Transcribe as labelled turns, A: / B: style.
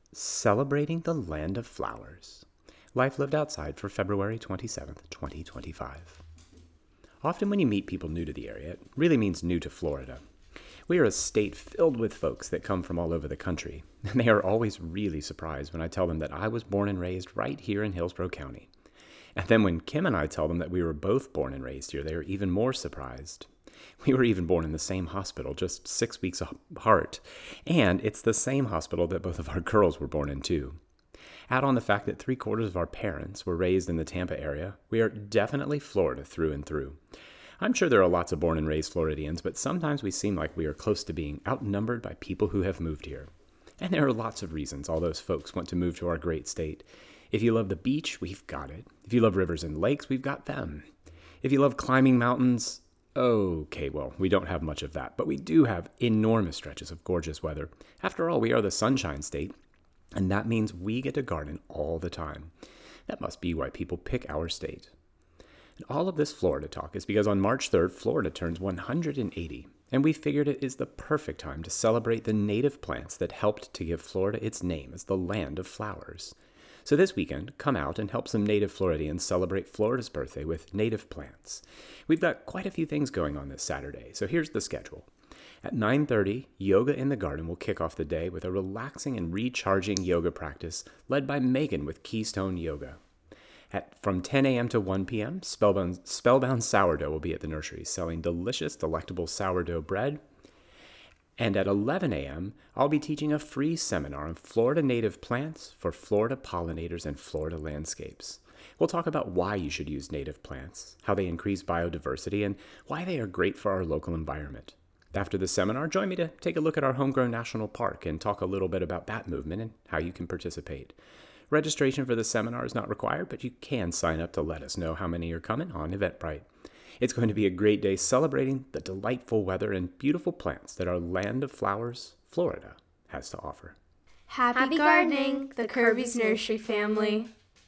A: Celebrating the Land of Flowers. Life lived outside for February 27th, 2025. Often when you meet people new to the area, it really means new to Florida. We are a state filled with folks that come from all over the country, and they are always really surprised when I tell them that I was born and raised right here in Hillsborough County. And then when Kim and I tell them that we were both born and raised here, they are even more surprised. We were even born in the same hospital, just 6 weeks apart, and it's the same hospital that both of our girls were born in too. Add on the fact that 3/4 of our parents were raised in the Tampa area, we are definitely Florida through and through. I'm sure there are lots of born and raised Floridians, but sometimes we seem like we are close to being outnumbered by people who have moved here. And there are lots of reasons all those folks want to move to our great state. If you love the beach, we've got it. If you love rivers and lakes, we've got them. If you love climbing mountains, okay, well, we don't have much of that, but we do have enormous stretches of gorgeous weather. After all, we are the Sunshine State, and that means we get to garden all the time. That must be why people pick our state. And all of this Florida talk is because on March 3rd, Florida turns 180, and we figured it is the perfect time to celebrate the native plants that helped to give Florida its name as the land of flowers. So this weekend, come out and help some native Floridians celebrate Florida's birthday with native plants. We've got quite a few things going on this Saturday, so here's the schedule. At 9:30, Yoga in the Garden will kick off the day with a relaxing and recharging yoga practice led by Megan with Keystone Yoga. From 10 a.m. to 1 p.m., Spellbound Sourdough will be at the nursery selling delicious, delectable sourdough bread. And at 11 a.m., I'll be teaching a free seminar on Florida native plants for Florida pollinators and Florida landscapes. We'll talk about why you should use native plants, how they increase biodiversity, and why they are great for our local environment. After the seminar, join me to take a look at our homegrown national park and talk a little bit about that movement and how you can participate. Registration for the seminar is not required, but you can sign up to let us know how many are coming on Eventbrite. It's going to be a great day celebrating the delightful weather and beautiful plants that our land of flowers, Florida, has to offer.
B: Happy gardening, the Kirby's Nursery family.